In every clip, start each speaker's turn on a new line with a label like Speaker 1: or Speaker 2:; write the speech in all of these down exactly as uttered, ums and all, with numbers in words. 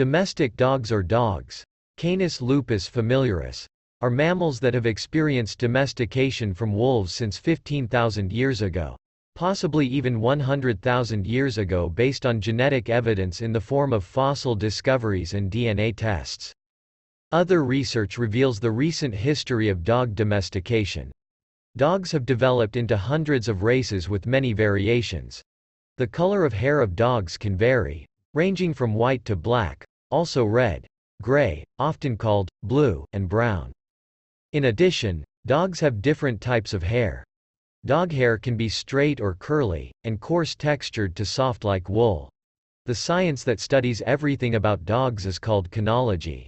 Speaker 1: Domestic dogs or dogs, Canis lupus familiaris, are mammals that have experienced domestication from wolves since fifteen thousand years ago, possibly even one hundred thousand years ago based on genetic evidence in the form of fossil discoveries and D N A tests. Other research reveals the recent history of dog domestication. Dogs have developed into hundreds of races with many variations. The color of hair of dogs can vary, ranging from white to black, also red, gray, often called blue, and brown. In addition, dogs have different types of hair. Dog hair can be straight or curly, and coarse textured to soft like wool. The science that studies everything about dogs is called canology.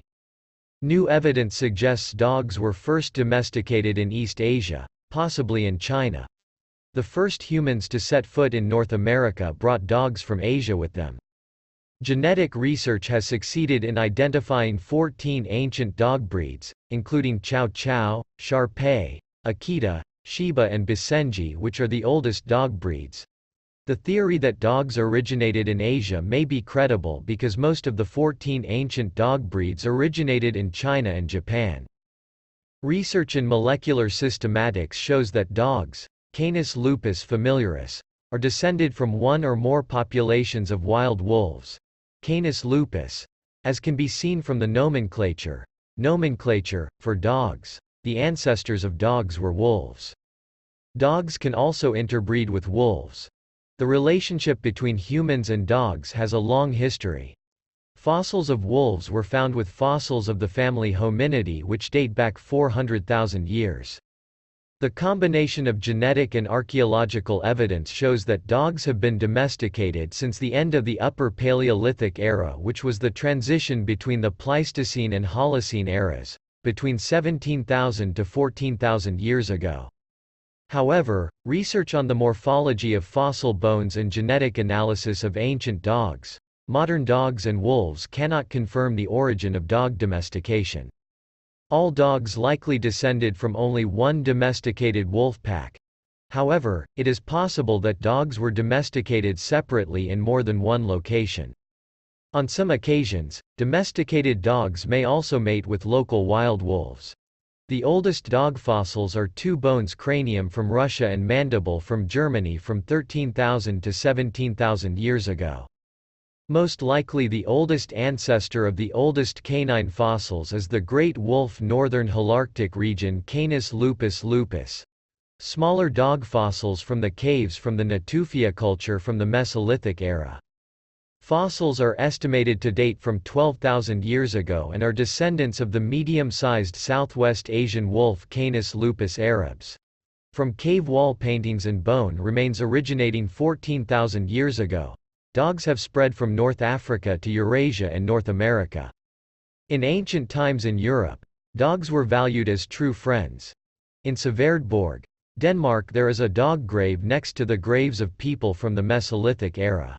Speaker 1: New evidence suggests dogs were first domesticated in East Asia, possibly in China. The first humans to set foot in North America brought dogs from Asia with them. Genetic research has succeeded in identifying fourteen ancient dog breeds, including Chow Chow, Shar Pei, Akita, Shiba and Basenji, which are the oldest dog breeds. The theory that dogs originated in Asia may be credible because most of the fourteen ancient dog breeds originated in China and Japan. Research in molecular systematics shows that dogs, Canis lupus familiaris, are descended from one or more populations of wild wolves, Canis lupus, as can be seen from the nomenclature. Nomenclature, for dogs. The ancestors of dogs were wolves. Dogs can also interbreed with wolves. The relationship between humans and dogs has a long history. Fossils of wolves were found with fossils of the family Hominidae which date back four hundred thousand years. The combination of genetic and archaeological evidence shows that dogs have been domesticated since the end of the Upper Paleolithic era, which was the transition between the Pleistocene and Holocene eras, between seventeen thousand to fourteen thousand years ago. However, research on the morphology of fossil bones and genetic analysis of ancient dogs, modern dogs and wolves cannot confirm the origin of dog domestication. All dogs likely descended from only one domesticated wolf pack. However, it is possible that dogs were domesticated separately in more than one location. On some occasions, domesticated dogs may also mate with local wild wolves. The oldest dog fossils are two bones, cranium from Russia and mandible from Germany, from thirteen thousand to seventeen thousand years ago. Most likely the oldest ancestor of the oldest canine fossils is the great wolf northern Holarctic region Canis lupus lupus. Smaller dog fossils from the caves from the Natufia culture from the Mesolithic era. Fossils are estimated to date from twelve thousand years ago and are descendants of the medium-sized Southwest Asian wolf Canis lupus arabs. From cave wall paintings and bone remains originating fourteen thousand years ago, dogs have spread from North Africa to Eurasia and North America. In ancient times in Europe, dogs were valued as true friends. In Sverdborg, Denmark, there is a dog grave next to the graves of people from the Mesolithic era.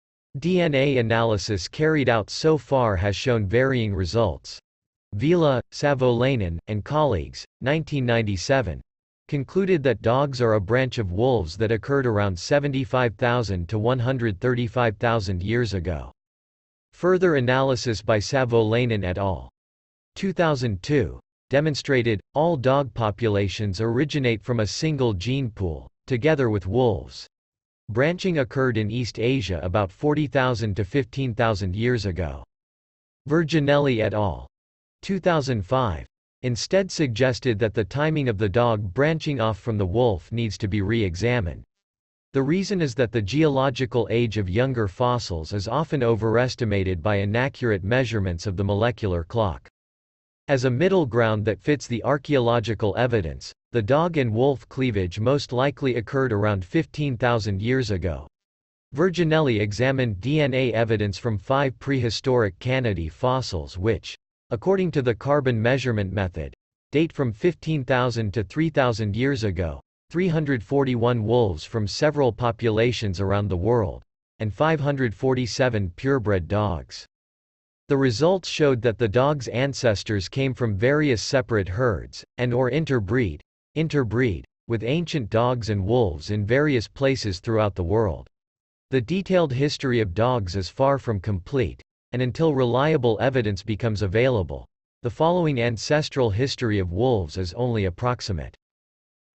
Speaker 1: D N A analysis carried out so far has shown varying results. Vila, Savolainen, and colleagues, nineteen ninety-seven, concluded that dogs are a branch of wolves that occurred around seventy-five thousand to one hundred thirty-five thousand years ago. Further analysis by Savolainen et al. two thousand two demonstrated, all dog populations originate from a single gene pool, together with wolves. Branching occurred in East Asia about forty thousand to fifteen thousand years ago. Virginelli et al. two thousand five instead suggested that the timing of the dog branching off from the wolf needs to be re-examined. The reason is that the geological age of younger fossils is often overestimated by inaccurate measurements of the molecular clock. As a middle ground that fits the archaeological evidence, the dog and wolf cleavage most likely occurred around fifteen thousand years ago. Virginelli examined D N A evidence from five prehistoric Canidae fossils which, according to the carbon measurement method, date from fifteen thousand to three thousand years ago, three hundred forty-one wolves from several populations around the world, and five hundred forty-seven purebred dogs. The results showed that the dog's ancestors came from various separate herds, and or interbreed, interbreed, with ancient dogs and wolves in various places throughout the world. The detailed history of dogs is far from complete. and until reliable evidence becomes available. The following ancestral history of wolves is only approximate.